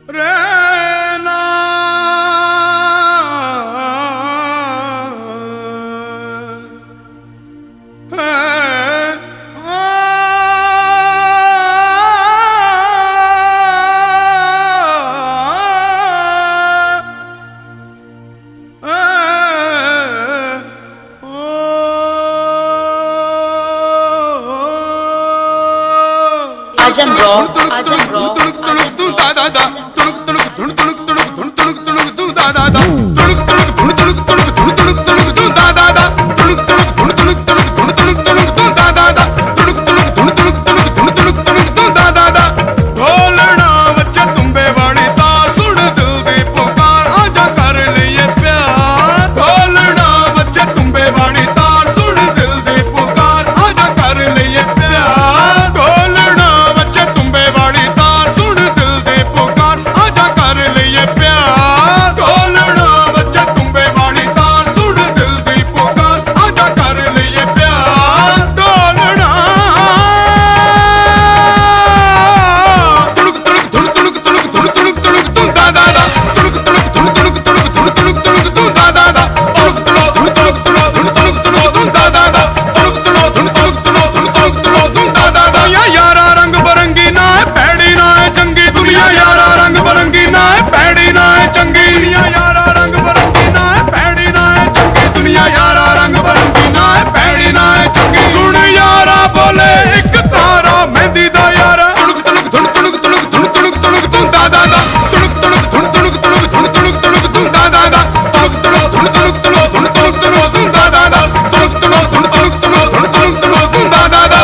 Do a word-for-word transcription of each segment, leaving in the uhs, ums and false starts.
रहना आजम रॉ आजम रॉ दादा दा तुणुक तुणुक धुण तुणुक तुणुक धुण तुणुक तुणुक धुण दादा दा तुणुक तुणुक धुण तुणुक तुणुक धुण तुणुक तुणुक धुण दादा दा तुणुक तुणुक धुण तुणुक तुणुक धुण तुणुक तुणुक धुण दादा दा तुणुक तुणुक धुण तुणुक तुणुक धुण तुणुक तुणुक धुण दादा दा ढोलना बच्चा तुम्बे वाली तार सुन दिल दी पुकार आजा कर लिए प्यार ढोलना बच्चा तुम्बे वाली तार सुन दिल दी पुकार आजा कर लिए प्यार ढोलना बच्चा तुम्बे वाली तार सुन दिल दी पुकार आजा कर लिए प्यार ढोलना बच्चा तुम्बे वाली तार सुन दिल दी पुकार आजा कर लिए प्यार ढोलना तुणुक तुणुक धुण तुणुक तुणुक धुण तुणुक तुणुक धुण दादा दा तुणुक तुणुक धुण तुणुक तुणुक धुण तुणुक तुणुक धुण दादा दा तुणुक तुणुक धुण तुणुक तुणुक धुण तुणुक तुणुक धुण दादा दा तुणुक तुणुक धुण तुणुक तुणुक धुण तुणुक तुणुक धुण दादा दा या यारा रंग बरंगी ना है पैड़ी ना है चंगी दुनिया यारा रंग बरंगी ना है पैड़ी ना है चंगी दुनिया यारा रंग बरंगी ना है पैड़ी ना है चंगी दुनिया यारा रंग बरंगी ना है पैड़ी ना है चंगी सुन यारा बोले एक तारा मेहंदी दा यारा तुणुक तुणुक धुण तुणुक तुणुक धुण तुणुक तुणुक धुण दादा दा तुणुक तुणुक धुण तुणुक तुणुक धुण तुणुक तुणुक धुण दादा दा तुणुक तुणुक धुण तुणुक तुणुक धुण तुणुक तुणुक धुण दादा दा तुणुक तुणुक धुण तुणुक तुणुक धुण तुणुक तुणुक धुण दादा दा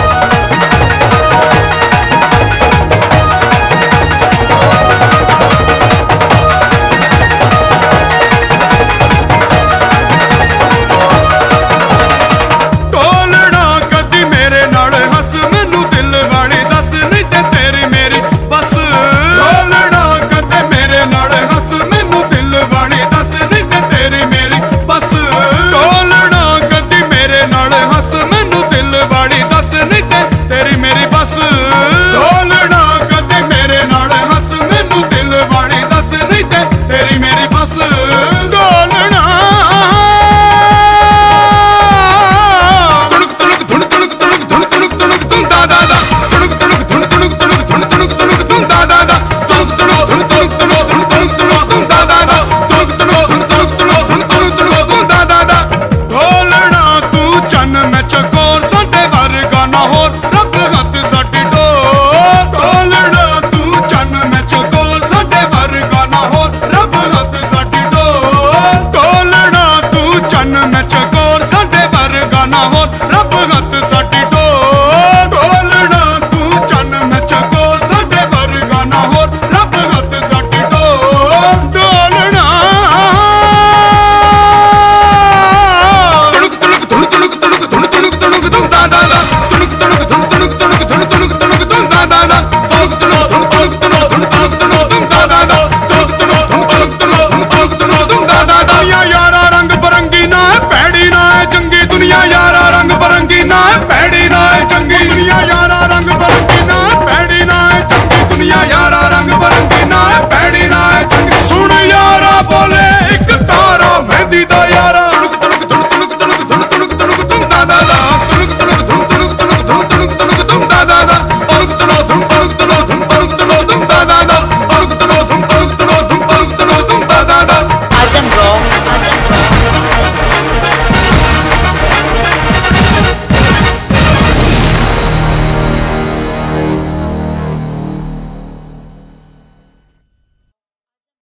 ਢੋਲਣਾ ਕਦੀ ਮੇਰੇ ਨਾਲ ਹੱਸ ਮੈਨੂੰ ਦਿਲ ਵਾਲੀ ਦੱਸ ਨਹੀਂ ਤੇ ਤੇਰੀ ਮੇਰੀ ਬਸ ਢੋਲਣਾ ਕਦੇ ਮੇਰੇ ਨਾਲ ਹੱਸ ਮੈਨੂੰ ਦਿਲ ਵਾਲੀ ਦੱਸ ਨਹੀਂ ਤੇ ਤੇਰੀ ਮੇਰੀ ਬਸ ਢੋਲਣਾ ਕਦੀ ਮੇਰੇ ਨਾਲ ਹੱਸ ਮੈਨੂੰ ਦਿਲ ਵਾਲੀ ਦੱਸ ਨਹੀਂ ਤੇ ਤੇਰੀ ਮੇਰੀ ਬਸ ਢੋਲਣਾ ਕਦੀ ਮੇਰੇ ਨਾਲ ਹੱਸ ਮੈਨੂੰ ਦਿਲ ਵਾਲੀ ਦੱਸ ਨਹੀਂ ਤੇ ਤੇਰੀ ਮੇਰੀ ਬਸ ਢੋਲਣਾ तुणुक तुणुक धुण तुणुक तुणुक धुण तुणुक तुणुक धुण दादा दा तुणुक तुणुक धुण तुणुक तुणुक धुण तुणुक तुणुक धुण दादा दा तुणुक तुणुक धुण तुणुक तुणुक धुण तुणुक तुणुक धुण दादा दा तुणुक तुणुक धुण तुणुक तुणुक धुण तुणुक तुणुक धुण दादा दा ढोलना तू चन्न मैं चकोर साडे वर्गा ना होर रब हथ साडी डोर ढोलना तू चन्न मैं चकोर साडे वर्गा ना होर रब हथ साडी डोर ढोलना तू चन्न मैं चकोर साडे वर्गा ना होर